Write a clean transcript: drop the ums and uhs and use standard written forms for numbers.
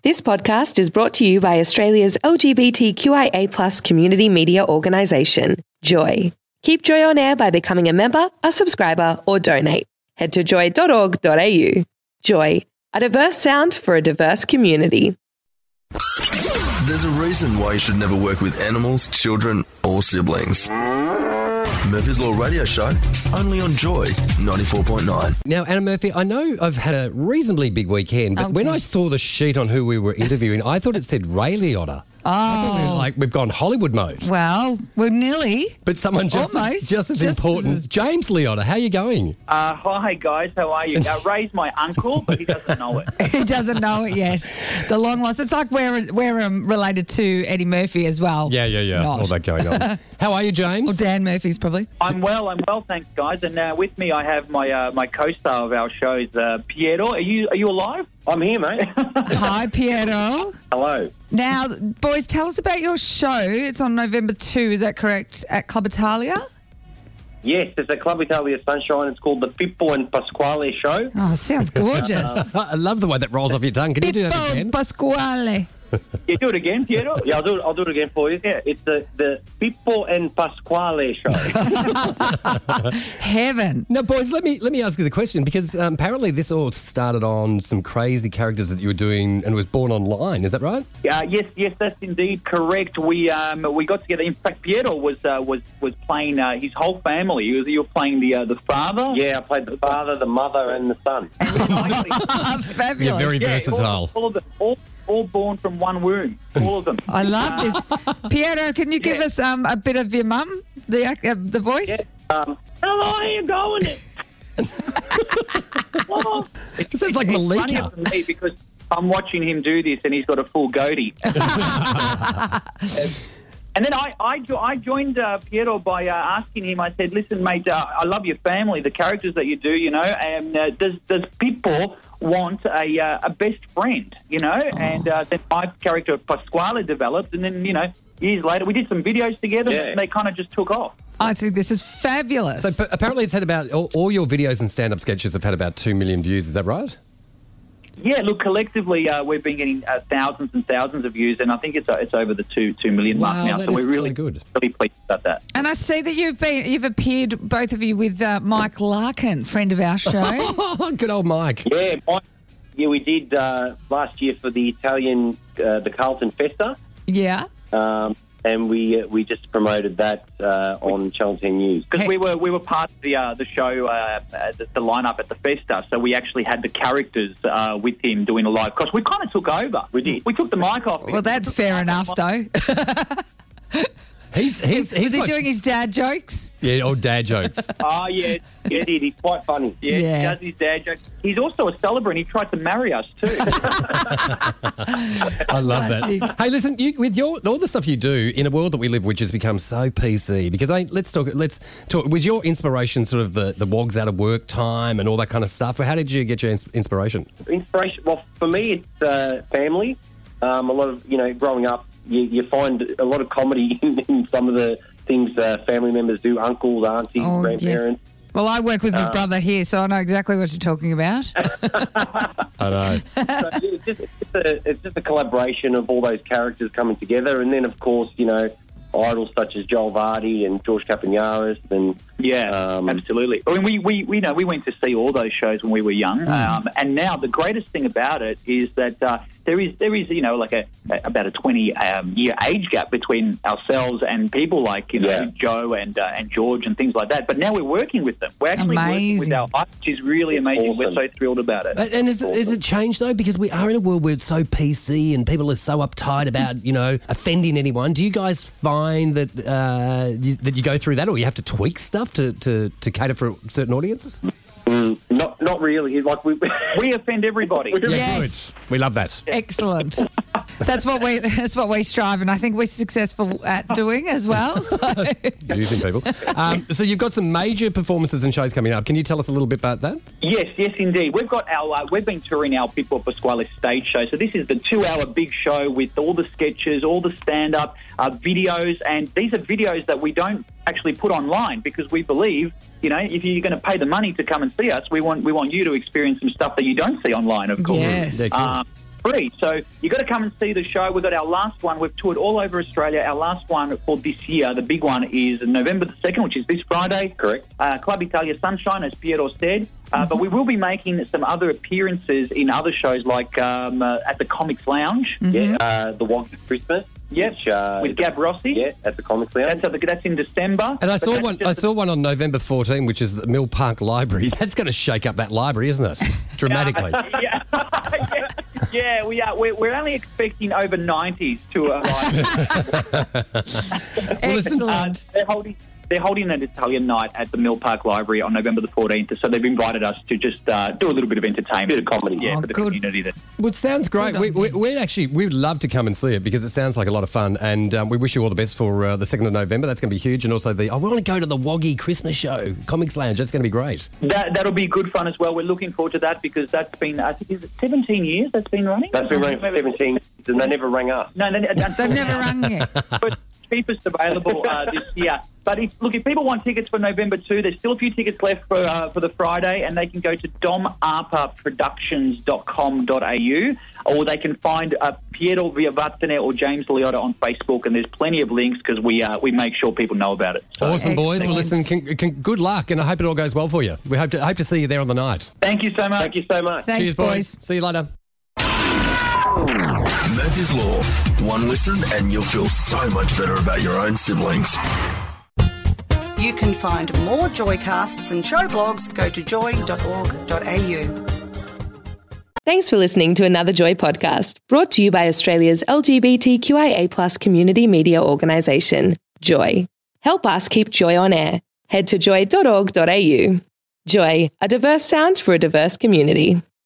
This podcast is brought to you by Australia's LGBTQIA+ community media organisation, Joy. Keep Joy on air by becoming a member, a subscriber, or donate. Head to joy.org.au. Joy, a diverse sound for a diverse community. There's a reason why you should never work with animals, children, or siblings. Murphy's Law Radio Show, only on Joy 94.9. Now, Anna Murphy, I know I've had a reasonably big weekend, but when I saw the sheet on who we were interviewing, I thought it said Ray Liotta. Oh. We've gone Hollywood mode. Well, we're nearly. But someone just as important. James Liotta, how are you going? Hi, guys. How are you? Ray's my uncle, but he doesn't know it. He doesn't know it yet. The long lost. It's like we're related to Eddie Murphy as well. Yeah. Not. All that going on. How are you, James? Or Dan Murphy's probably. I'm well, thanks, guys. And with me, I have my co-star of our shows, Piero. Are you alive? I'm here, mate. Hi, Piero. Hello. Now, boys, tell us about your show. It's on November 2, is that correct, at Club Italia? Yes, it's a Club Italia Sunshine. It's called the Pippo and Pasquale Show. Oh, sounds gorgeous. I love the way that rolls off your tongue. Can you do that Pippo again? Pasquale. You do it again, Piero? Yeah, I'll do it again for you. Yeah. It's the Pippo and Pasquale Show. Heaven. Now, boys, let me ask you the question, because apparently this all started on some crazy characters that you were doing and it was born online. Is that right? Yes, that's indeed correct. We got together. In fact, Piero was playing his whole family. You were playing the father. Yeah, I played the father, the mother, and the son. Fabulous. You're very versatile. All of them. All born from one womb. All of them. I love this. Piero, can you give us a bit of your mum, the voice? Yeah. Hello, how you going? It sounds like Malika. It's funny for me because I'm watching him do this and he's got a full goatee. And then I joined Piero by asking him, I said, listen, mate, I love your family, the characters that you do, and does Pippo want a best friend, And then my character Pasquale developed, and then, years later, we did some videos together and they kind of just took off. I think this is fabulous. So apparently it's had about, all your videos and stand-up sketches have had about 2 million views, is that right? Yeah, look, collectively, we've been getting thousands and thousands of views, and I think it's over the 2 million mark now. So we're really good. Really pleased about that. And I see that you've appeared, both of you, with Mike Larkin, friend of our show. Good old Mike. Yeah, Mike. Yeah, we did last year for the Italian, the Carlton Festa. Yeah. And we just promoted that on Channel 10 News. Because we were part of the show, the lineup at the Festa, so we actually had the characters with him doing a live. Because we kind of took over. We did. We took the mic off him. Well, that's fair enough, though. Is he doing his dad jokes? Yeah, old dad jokes. Oh, yeah, he did. He's quite funny. Yeah, he does his dad jokes. He's also a celebrant. He tried to marry us, too. I love that. Hey, listen, with all the stuff you do in a world that we live, which has become so PC, because let's talk. Was your inspiration sort of the wogs out of work time and all that kind of stuff? How did you get your inspiration? Inspiration? Well, for me, it's family. A lot of, growing up, you find a lot of comedy in some of the things family members do, uncles, aunties, grandparents. Yes. Well, I work with my brother here, so I know exactly what you're talking about. I know. So, it's just a collaboration of all those characters coming together. And then, of course, idols such as Joel Vardy and George Kapiniaris and absolutely. I mean, we went to see all those shows when we were young, and now the greatest thing about it is that there is like about a 20-year age gap between ourselves and people like Joe and George and things like that. But now we're working with them. We're actually working with our idols, which is really amazing. Awesome. We're so thrilled about it. And is it changed though? Because we are in a world where it's so PC and people are so uptight about offending anyone. Do you guys find that that you go through that, or you have to tweak stuff to cater for certain audiences? Not really. Like we offend everybody. Yes, good. We love that. Excellent. That's what we strive, and I think we're successful at doing as well. So. Using people. So you've got some major performances and shows coming up. Can you tell us a little bit about that? Yes, indeed. We've got we've been touring our Pippo Pasquale stage show. So this is the 2-hour big show with all the sketches, all the stand-up videos, and these are videos that we don't actually put online because we believe, if you're going to pay the money to come and see us, we want you to experience some stuff that you don't see online, of course. Yes. free. So you've got to come and see the show. We've got our last one. We've toured all over Australia. Our last one for this year, the big one, is November the 2nd, which is this Friday. Correct. Club Italia Sunshine, as Piero said. But we will be making some other appearances in other shows, like at the Comics Lounge. Yeah, the Wonky Christmas. Yep, which, with Gab Rossi. Yeah, at the Comics Lounge. That's in December. And I But that's saw one. just I saw one on November 14, which is the Mill Park Library. That's going to shake up that library, isn't it? Dramatically. Yeah, we are. We're only expecting over 90s to arrive. Excellent. They're holding an Italian night at the Mill Park Library on November the 14th, so they've invited us to just do a little bit of entertainment, Bit of comedy. for the good. community. Well, it sounds great. We'd love to come and see it because it sounds like a lot of fun, and we wish you all the best for the 2nd of November. That's going to be huge, and also I want to go to the Woggy Christmas show, Comics Lounge. That's going to be great. That'll be good fun as well. We're looking forward to that because that's been, I think, is it 17 years that's been running? That's been running for 17 years, and they never rang up. No, They've never rung you. But cheapest available this year. But if people want tickets for November 2, there's still a few tickets left for the Friday, and they can go to domarpaproductions.com.au, or they can find Piero Viavattene or James Liotta on Facebook, and there's plenty of links because we make sure people know about it. So, Awesome, boys. Well, Excellent. listen, good luck, and I hope it all goes well for you. We hope to see you there on the night. thank you so much. Thank you so much. Thanks, Cheers, boys. See you later. Murphy's Law. One listen and you'll feel so much better about your own siblings. You can find more Joycasts and show blogs. Go to joy.org.au. Thanks for listening to another Joy podcast, brought to you by Australia's LGBTQIA+ community media organisation, Joy. Help us keep Joy on air. Head to joy.org.au. Joy, a diverse sound for a diverse community.